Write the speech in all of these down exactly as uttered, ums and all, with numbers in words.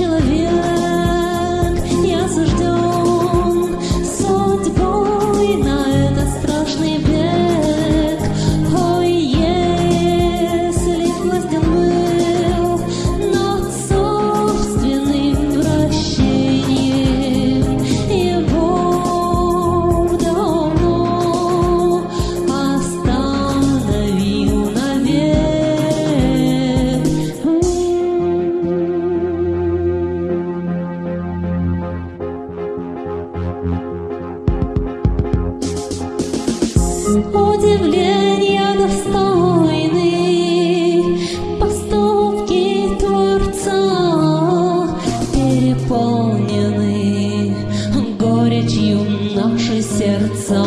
человек, я осужден судьбой на этот страшный бег. Ой, если б властен был над собственным вращением, его давно остановил навек. Удивления достойны поступки Творца, переполнены горечью наши сердца.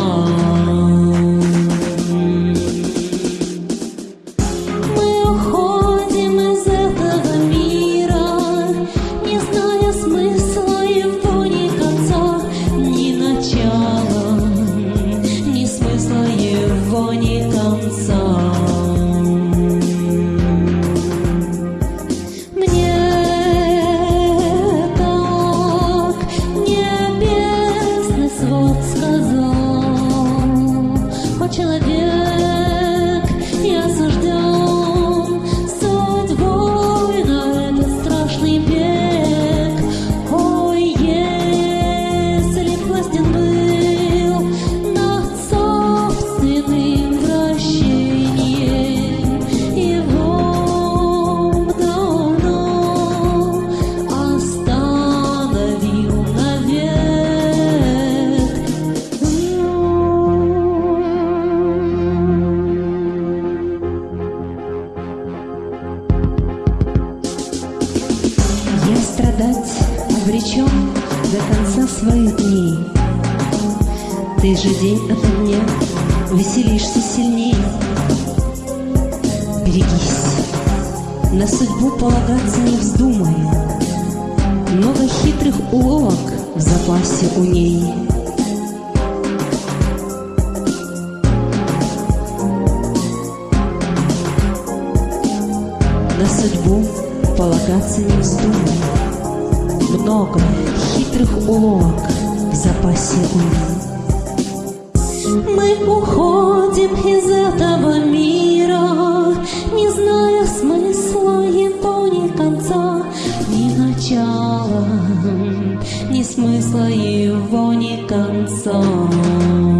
Мы уходим из этого мира, не зная смысла его ни конца, ни начала, ни смысла его ни конца. Мне так небесный свод сказал: о, человек, я осужден судьбой на этот страшный бег. Ой, если б властен был над собственным вращением, его б давно остановил навек. Я страдать обречен до конца своих дней. Ты же день ото дня веселишься сильней. Берегись, на судьбу полагаться не вздумай. Много хитрых уловок в запасе у ней. На судьбу полагаться не вздумай. Много хитрых уловок в запасе у ней. Мы уходим из этого мира, не зная смысла его ни конца, ни начала, ни смысла его ни конца.